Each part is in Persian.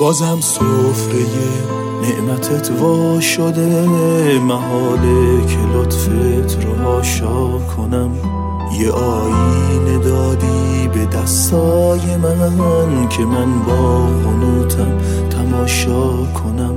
بازم سفره نعمتت وا شده، محاله که لطفت رو حاشا کنم. یه آینه دادی به دستای من که من با قنوتم تماشا کنم.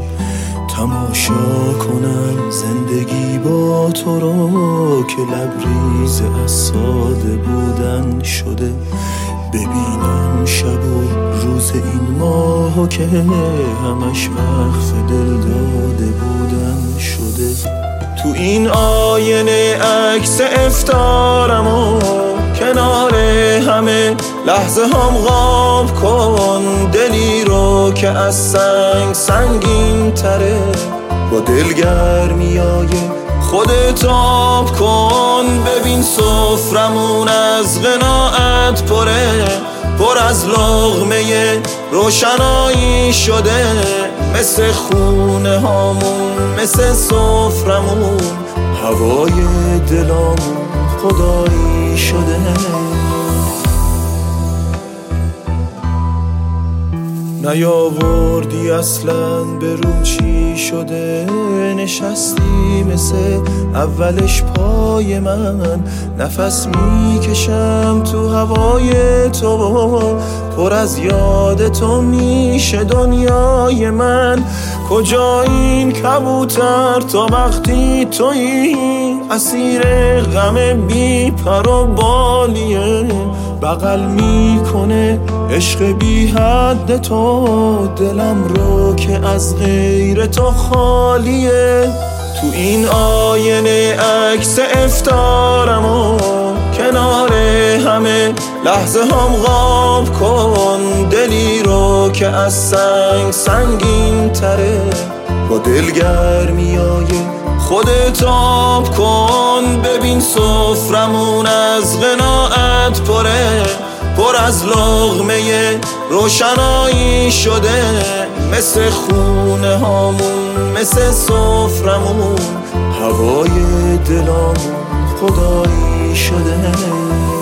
زندگی با تو رو که لبریز از ساده بودن شده. ببینم شب و روز این ماهو که همش وقف دل داده بودن شده. تو این آینه عکس افطارم و کنار همه لحظه هم غاب کن. دلی رو که از سنگ سنگین تره، با دلگرمیای خودت آب کن. ببین سفرمون از قناعت پر از لقمه روشنایی شده. مثل خونه هامون، مثل سفرمون، هوای دلامون خدایی شده. نیاوردی اصلاً به روم چی شده، نشستی مثل اولش پای من. نفس میکشم تو هوای تو، پر از یاد تو میشه دنیای من. کجا این کبوتر تا وقتی تویی اسیر غم بی پر و بالیه. بغل میکنه عشق بی حد تو، دلم رو که از غیر تو خالیه. تو این آینه عکس افطارم و کنار همه لحظه هم غاب کن. دلی رو که از سنگ سنگین تره، با دلگرمیای خودت آب کن. ببین سفرمون از قناعت پر از لقمه روشنایی شده. مثل خونه هامون، مثل سفرمون، هوای دلامون خدایی شده.